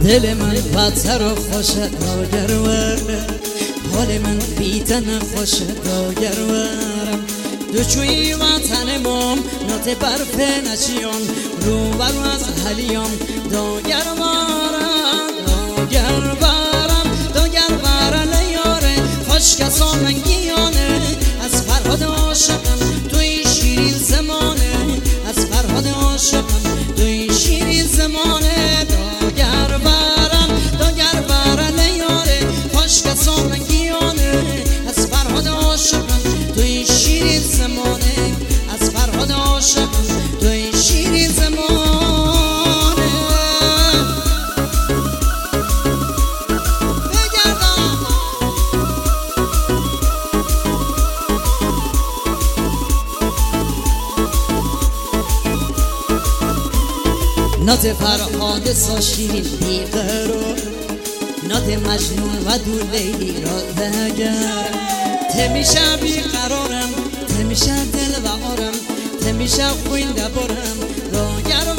دل من بدتر و خوشت داگرورم، حال من بیتن خوشت داگرورم. دوچوی وطنمم نات برف نچیان، رو برو از حلیام داگرورم. داگرورم لیاره خوش کسان من گیانه، از فرهاد عاشقم توی شیرین زمانه، از فرهاد عاشقم توی شیرین زمانه. داگرورم لیاره خوش کسان من گیانه، از فرهاد عاشقم توی شیرین زمانه، از فرهاد عاشقم توی شیرین زمانه. نات فرهاد سا شیرین بیقرار، نات مجنون و دو لیلی را دگر. تمیشه بیقرارم، تمیشه دل و آرم، تمیشه خوین دبارم داگر